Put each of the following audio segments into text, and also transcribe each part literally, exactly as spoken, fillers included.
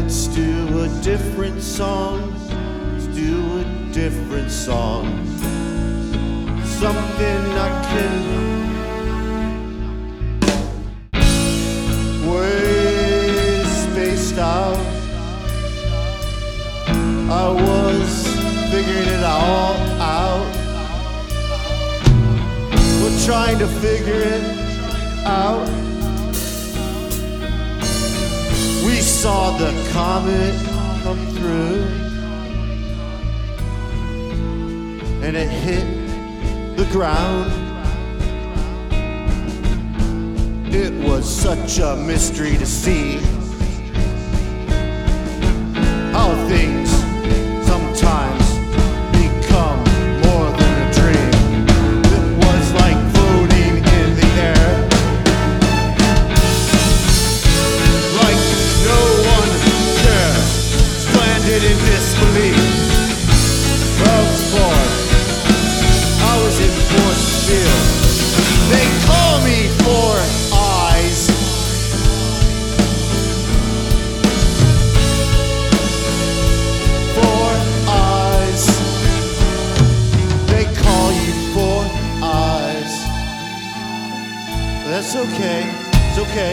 Let's do a different song. Let's do a different song. Something I can way spaced out. I was figuring it all out. We're trying to figure it out. We saw the comet come through, and it hit the ground. It was such a mystery to see how things sometimes become more than a dream. It was like floating in the air, like no one there, stranded in disbelief. Twelve floor, I was in fourth field. They call me Four Eyes. Four Eyes. They call you Four Eyes. That's okay. It's okay.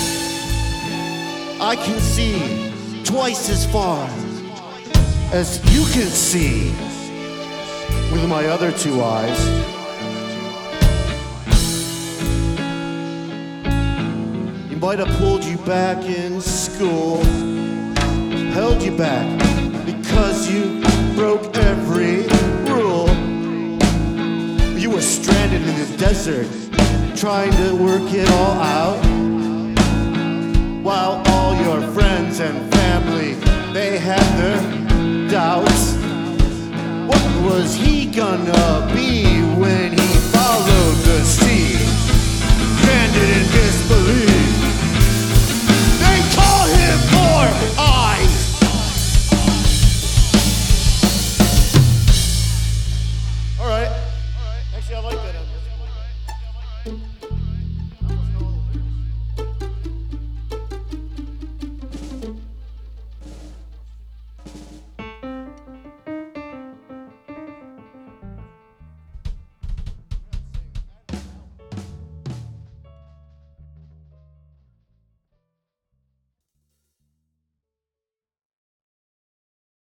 I can see twice as far as you can see with my other two eyes. You might have pulled you back in school, held you back because you broke every rule. You were stranded in the desert, trying to work it all out, while all your friends and family, they had their doubts. What was he gonna be when he followed the